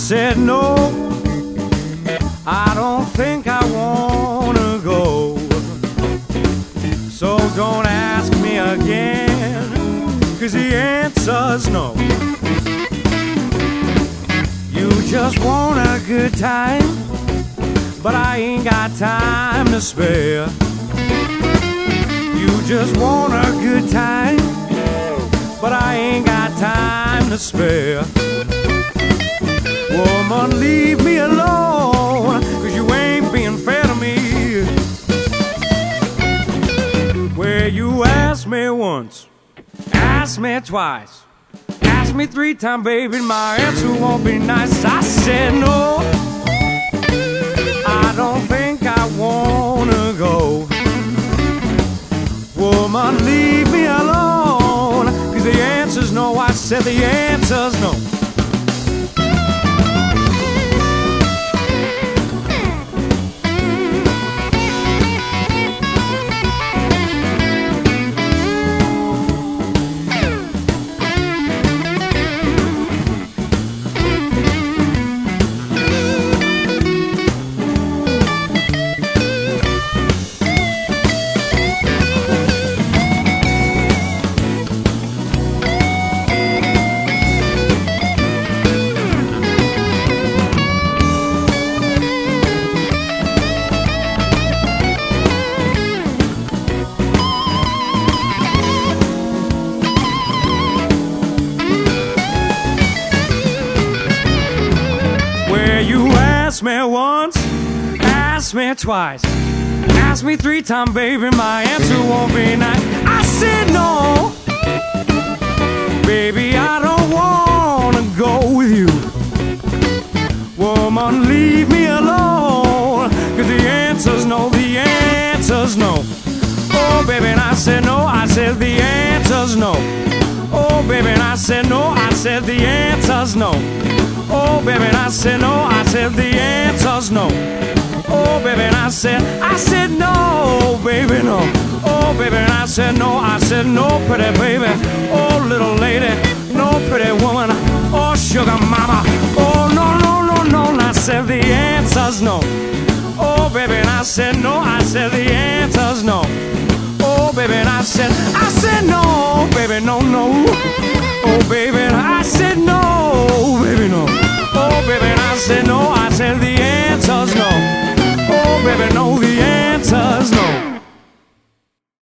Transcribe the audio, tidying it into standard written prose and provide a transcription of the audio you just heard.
said no, I don't think I wanna go. So don't ask me again, 'cause the answer's no. You just want a good time, but I ain't got time to spare. You just want a good time, but I ain't got time to spare. Woman, leave me alone, 'cause you ain't being fair to me. Where you asked me once, asked me twice, asked me 3 times, baby, my answer won't be nice. I said no, I don't think I wanna go. Woman, leave me alone, 'cause the answer's no. I said the answer's no. You asked me once, asked me twice, asked me 3 times, baby, my answer won't be nice. I said no, baby, I don't wanna go with you. Woman, leave me alone, 'cause the answer's no, the answer's no. Oh, baby, and I said no, I said the answer's no. Oh, baby, and I said no, I said the answer's no. Oh, baby, and I said no, I said the answer's no. Oh, baby, and I said no, baby, no. Oh, baby, and I said no, pretty baby. Oh, little lady, no pretty woman. Oh, sugar mama. Oh, no, no, no, no, and I said the answer's no. Oh, baby, and I said no, I said the answer's no. Oh, baby, and I said no, baby, no,